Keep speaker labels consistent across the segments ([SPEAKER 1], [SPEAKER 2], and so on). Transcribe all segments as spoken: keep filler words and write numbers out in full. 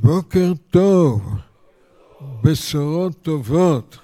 [SPEAKER 1] בוקר טוב, בשורות טובות.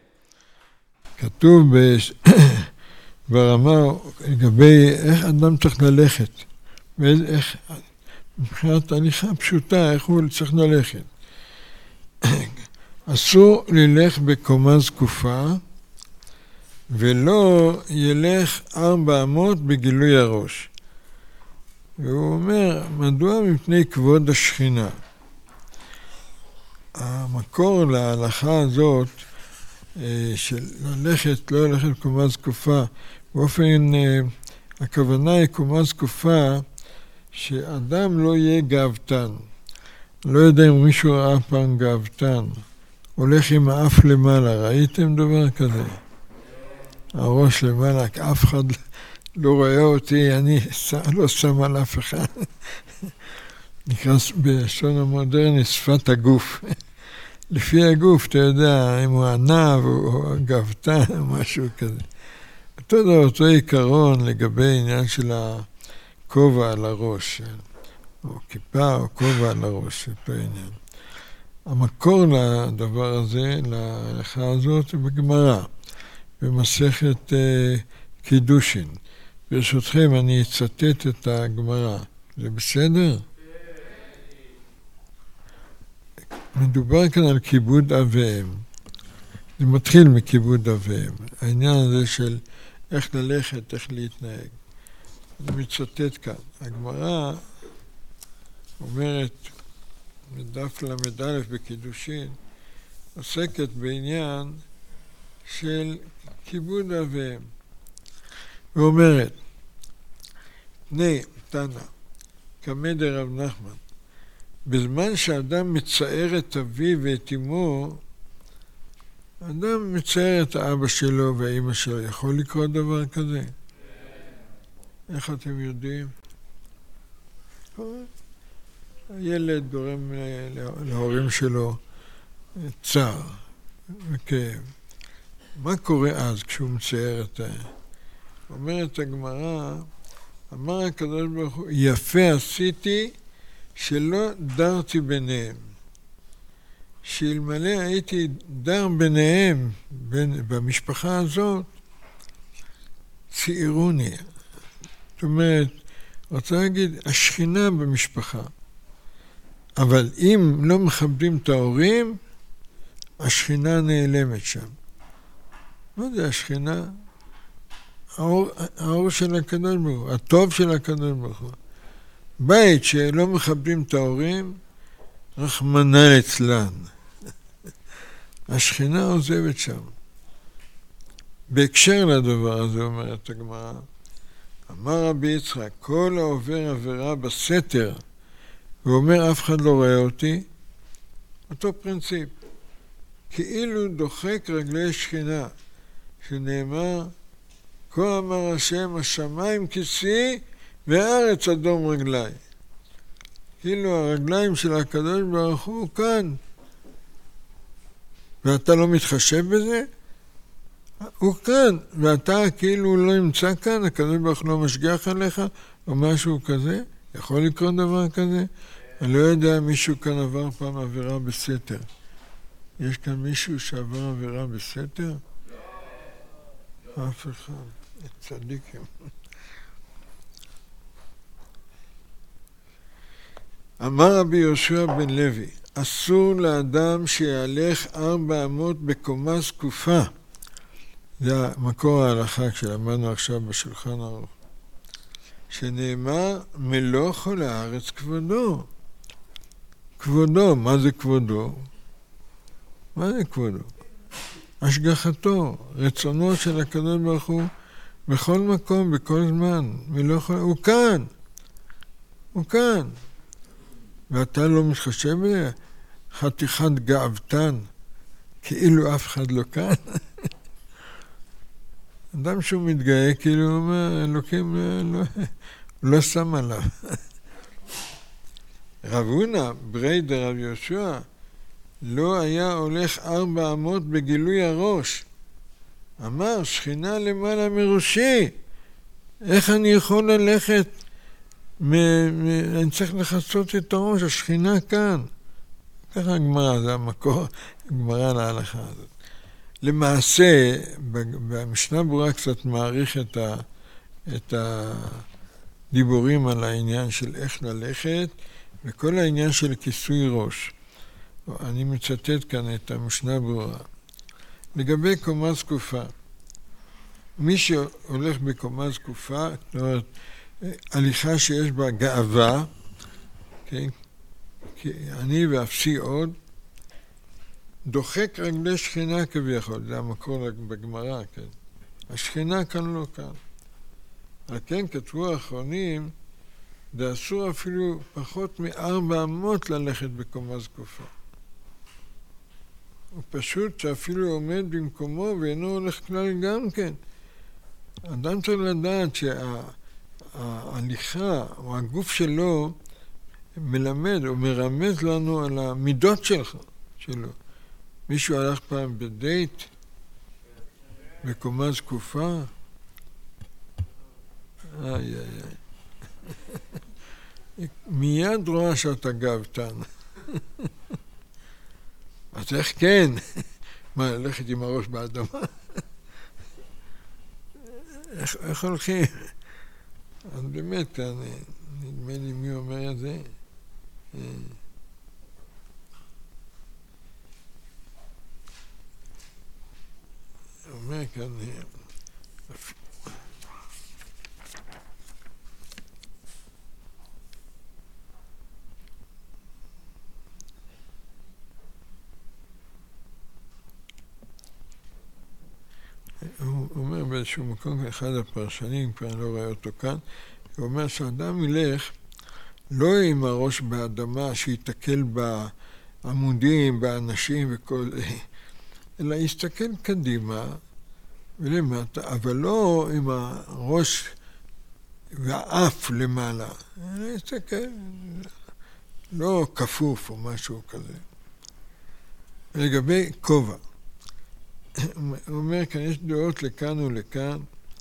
[SPEAKER 1] כתוב בש... ברמה לגבי איך אדם צריך ללכת, ואיך, מבחינת הליכה פשוטה, איך הוא צריך ללכת. אסור ללך בקומה זקופה, ולא ילך ארבע אמות בגילוי הראש. והוא אומר, מדוע? מפני כבוד השכינה. המקור להלכה הזאת, של ללכת, לא ללכת בקומה זקופה, באופן, הכוונה היא קומה זקופה, שאדם לא יהיה גאוותן. לא יודע אם מישהו ראה פעם גאוותן. הולך עם האף למעלה, ראיתם דבר כזה? הראש למעלה, אף אחד לא רואה אותי, אני לא שם על אף אחד. נקרא בלשון המודרני שפת הגוף. לפי הגוף, אתה יודע, אם הוא ענב או גאוותן או משהו כזה. אותו דבר, אותו עיקרון לגבי עניין של הכובע על הראש, או כיפה או כובע על הראש, אותו עניין. המקור לדבר הזה, להלכה הזאת, הוא בגמרא, במסכת אה, קידושין. ברשותכם, אני אצטט את הגמרא. זה בסדר? מדובר כאן על כיבוד אב ואם. זה מתחיל מכיבוד אב ואם. העניין הזה של איך ללכת, איך להתנהג. אני מצטט כאן. הגמרא אומרת, בדף למד א' בקידושין, עוסקת בעניין של כיבוד אב ואם. ואומרת, תני, תנא, קמא דרב נחמן, בזמן שאדם מצער את אביו ואת אמו, אדם מצער את האבא שלו והאמא שלו. יכול לקרות דבר כזה? איך אתם יודעים? הילד גורם להורים שלו צער וכאב. מה קורה אז כשהוא מצער את ה... אומרת הגמרא, אמר הקדוש ברוך הוא, יפה עשיתי שלא דרתי ביניהם. שאלמלא הייתי דר ביניהם, בין, במשפחה הזאת, צעירוני. זאת אומרת, רוצה להגיד, השכינה במשפחה. אבל אם לא מכבדים את ההורים, השכינה נעלמת שם. מה זה השכינה? האור, האור של הקדוש ברוך הוא, הטוב של הקדוש ברוך הוא. בית שלא מכבדים את ההורים, רחמנא ליצלן. השכינה עוזבת שם. בהקשר לדבר הזה, אומרת הגמרא, אמר רבי יצחק, כל העובר עבירה בסתר, ואומר אף אחד לא רואה אותי, אותו פרינציפ. כאילו דוחק רגלי שכינה, שנאמר, כה אמר השם, השמיים כיסי, והארץ אדום רגלי. כאילו הרגליים של הקדוש ברוך הוא כאן. ואתה לא מתחשב בזה? הוא כאן. ואתה כאילו לא נמצא כאן, הקדוש ברוך הוא לא משגיח עליך, או משהו כזה. יכול לקרות דבר כזה? אני לא יודע, מישהו כאן עבר פעם עבירה בסתר. יש כאן מישהו שעבר עבירה בסתר? אף אחד. צדיקים. אמר רבי יהושע בן לוי, אסור לאדם שיהלך ארבע אמות בקומה זקופה. זה מקור ההלכה כשלמדנו עכשיו בשולחן ערוך. שנאמר, מלוך על הארץ כבודו. כבודו, מה זה כבודו? מה זה כבודו? השגחתו, רצונו של הקדוש ברוך הוא, בכל מקום, בכל זמן. מלוך, הוא כאן. הוא כאן. ואתה לא מתחשב בזה? חתיכת גאוותן, כאילו אף אחד לא כאן. אדם שהוא מתגאה, כאילו הוא אומר, אלוקים לא, לא שם עליו. רב הונא, ברי דרב יהושע, לא היה הולך ארבע אמות בגילוי הראש. אמר, שכינה למעלה מראשי. איך אני יכול ללכת? מ- מ- אני צריך לחצות את הראש, השכינה כאן. ככה הגמרא, זה המקור, הגמרא להלכה הזאת. למעשה, במשנה ברורה קצת מעריך את, ה, את הדיבורים על העניין של איך ללכת, וכל העניין של כיסוי ראש. אני מצטט כאן את המשנה ברורה. לגבי קומה זקופה, מי שהולך בקומה זקופה, זאת אומרת, הליכה שיש בה גאווה, כן? כי אני ואפסי עוד, דוחק רגלי שכינה כביכול, זה המקור בגמרא, כן? השכינה כאן לא כאן. על כן כתבו האחרונים, זה אסור אפילו פחות מארבע אמות ללכת בקומה זקופה. הוא פשוט שאפילו עומד במקומו ואינו הולך כלל גם כן. אדם צריך לדעת שההליכה או הגוף שלו מלמד או מרמז לנו על המידות שלך, שלו. מישהו הלך פעם בדייט בקומה זקופה? איי איי איי. מיד רואה שאתה גאוותן. אז איך כן? מה, ללכת עם הראש באדמה? איך, איך הולכים? אז באמת, אני, נדמה לי מי אומר את זה. אומר כאן, הוא אומר באיזשהו מקום, אחד הפרשנים, כבר לא רואה אותו כאן, הוא אומר שאדם ילך לא עם הראש באדמה שיתקל בעמודים, באנשים וכל זה, אלא יסתכל קדימה ולמטה, אבל לא עם הראש והאף למעלה, אלא יסתכל, לא כפוף או משהו כזה. לגבי כובע, הוא אומר כאן, יש דעות לכאן ולכאן,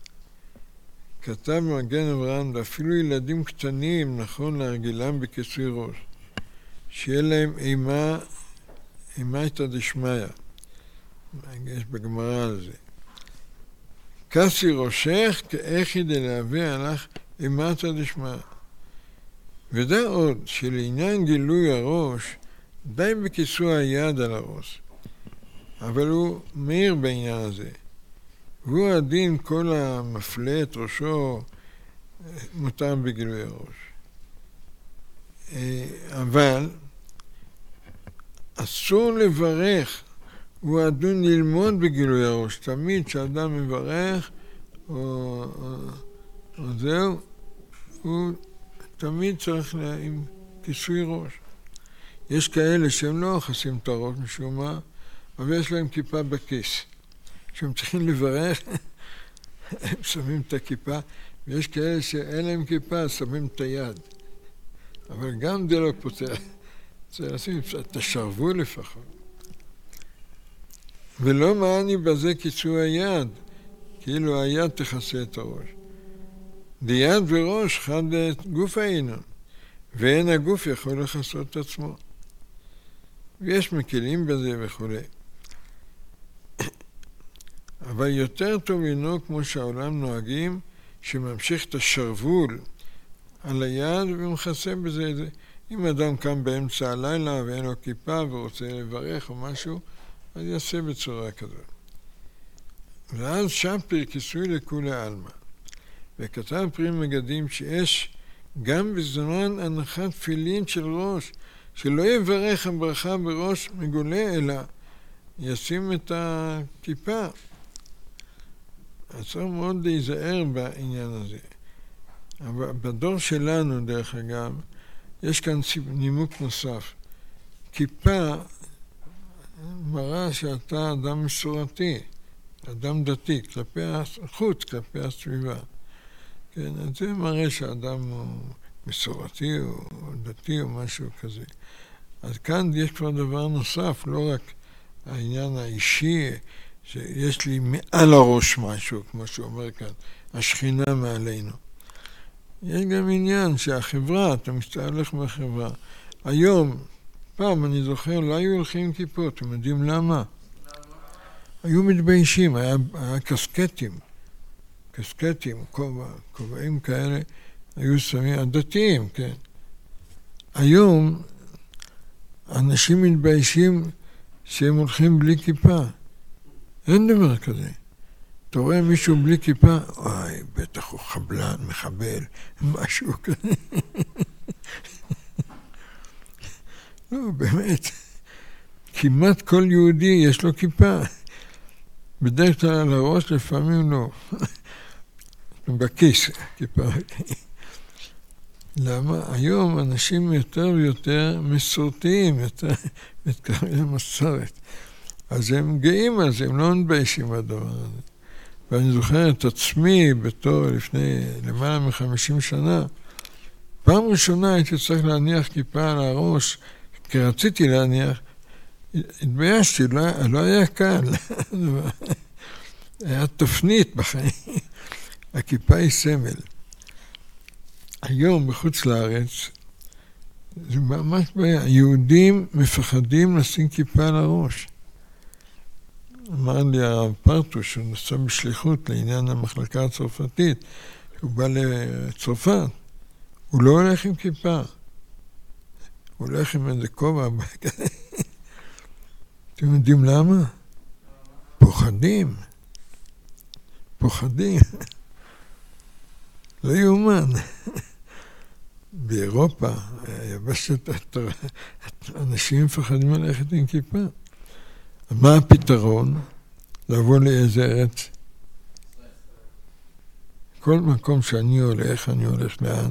[SPEAKER 1] כתב מגן אברהם, ואפילו ילדים קטנים נכון להרגילם בכיסוי ראש, שיהיה להם אימה, אימייתא דשמיא, יש בגמרא על זה. כסי ראשך כאיכי דלהביא עליך אימייתא דשמיא. ודע עוד שלעניין גילוי הראש, די בכיסוי היד על הראש. אבל הוא מאיר בעניין הזה. והוא הדין כל המפלה את ראשו מותר בגילוי הראש. אבל אסור לברך, הוא הדין ללמוד בגילוי הראש. תמיד כשאדם מברך או, או, או זהו, הוא תמיד צריך לה, עם כיסוי ראש. יש כאלה שהם לא חסים את הראש משום מה, אבל יש להם כיפה בכיס. כשהם צריכים לברך, הם שמים את הכיפה, ויש כאלה שאין להם כיפה, שמים את היד. אבל גם זה לא פותר. צריך לשים את השרוול לפחות. ולא מעני בזה כיסוי היד, כאילו היד תכסה את הראש. דיד וראש חד גוף העינון, ואין הגוף יכול לכסות את עצמו. ויש מקלים בזה וכו'. אבל יותר טוב אינו כמו שהעולם נוהגים, שממשיך את השרוול על היד ומכסה בזה. אם אדם קם באמצע הלילה ואין לו כיפה ורוצה לברך או משהו, אז יעשה בצורה כזאת. ואז שפיר כיסוי לכולי עלמא. וכתב פרי מגדים שיש גם בזמן הנחת תפילין של ראש, שלא יברך הברכה בראש מגולה, אלא ישים את הכיפה. אז צריך מאוד להיזהר בעניין הזה. אבל בדור שלנו, דרך אגב, יש כאן נימוק נוסף. כיפה מראה שאתה אדם מסורתי, אדם דתי, כלפי החוץ, כלפי הסביבה. כן, אז זה מראה שאדם הוא מסורתי או דתי או משהו כזה. אז כאן יש כבר דבר נוסף, לא רק העניין האישי, שיש לי מעל הראש משהו, כמו שאומר כאן, השכינה מעלינו. יש גם עניין שהחברה, אתה מסתהלך בחברה. היום פעם אני זוכר, לא היו הולכים עם כיפות, אתם יודעים למה? היו מתביישים, היה, היה קסקטים, קסקטים, כובע, כובעים כאלה, היו שמים, הדתיים, כן. היום אנשים מתביישים שהם הולכים בלי כיפה. אין דבר כזה. אתה רואה מישהו בלי כיפה, אוי, בטח הוא חבלן, מחבל, משהו כזה. לא, באמת. כמעט כל יהודי יש לו כיפה. בדרך כלל על הראש, לפעמים לא. בכיס, כיפה. למה? היום אנשים יותר ויותר מסורתיים, יותר מתקרבים למסורת. אז הם גאים על זה, הם לא מתביישים בדבר הזה. ואני זוכר את עצמי בתור לפני למעלה מחמישים שנה, פעם ראשונה הייתי צריך להניח כיפה על הראש, כי רציתי להניח, התביישתי, לא, לא היה קל. היה תפנית בחיים. הכיפה היא סמל. היום בחוץ לארץ, זה ממש בעיה. יהודים מפחדים לשים כיפה על הראש. אמר לי הרב פרטוש, שהוא נסע בשליחות לעניין המחלקה הצרפתית, הוא בא לצרפת, הוא לא הולך עם כיפה. הוא הולך עם איזה כובע. אתם יודעים למה? פוחדים. פוחדים. לא יאומן. באירופה, היבשת, אנשים מפחדים ללכת עם כיפה. מה הפתרון? לבוא לאיזה ארץ? כל מקום שאני הולך, אני הולך לאן?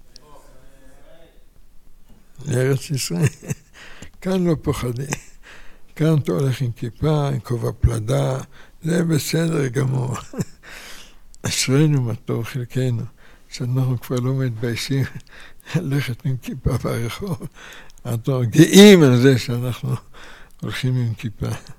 [SPEAKER 1] לארץ ישראל. כאן לא פוחדים. כאן אתה הולך עם כיפה, עם כובע פלדה, זה בסדר גמור. אשרנו מה טוב חלקנו, שאנחנו כבר לא מתביישים ללכת עם כיפה ברחוב. אנחנו גאים על זה שאנחנו הולכים עם כיפה.